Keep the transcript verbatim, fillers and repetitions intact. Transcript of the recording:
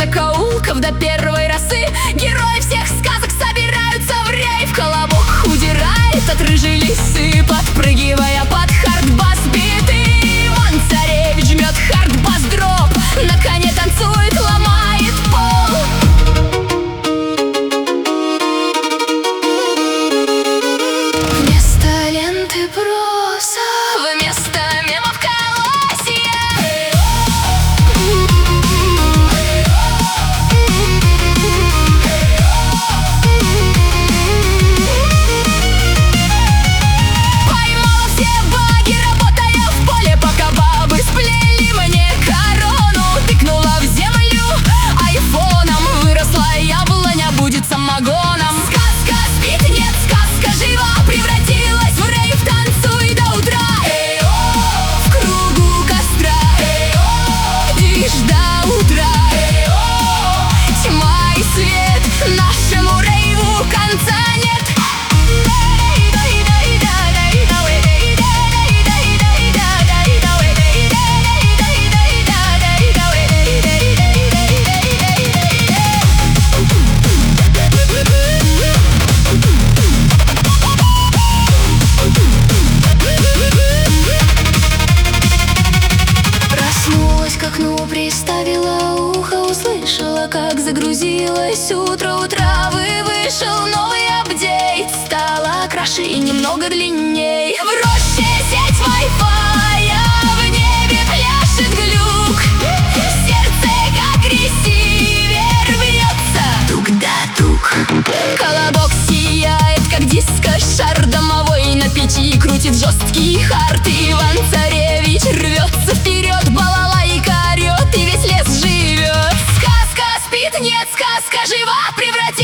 закоулков до первой росы. Герои всех сказок собираются в рейв. Колобок удирает от рыжей лисы, подпрыгивая под хард-бас биты. Иван Царевич жмет хард-бас дроп, на коне танцует, ломает пол. Вместо ленты проса, вместо мемов колосья. Поймала все баги, работая в поле, пока бабы сплели мне корону. Тыкнула в землю айфоном, выросла яблоня, будет самогоном. Сказка спит, нет, сказка жива, превратилась в рейв, танцуй до утра. В кругу костра, движ до утра. Тьма и свет, нашему рейву конца нет. Проснулась к окну, приставила ухо, услышала, как загрузилось утро. У травы вышел новый апдейт, стала краше и немного длинней. В роще сеть вай-фая, в небе пляшет глюк. Сердце как ресивер бьется, тук да тук. Колобок сияет, как диско-шар домовой, на печи крутит жесткий хард. Иван Царевич рвется вперед, балалайка орет и весь лес живет. Сказка спит, нет, сказка жива, превратилась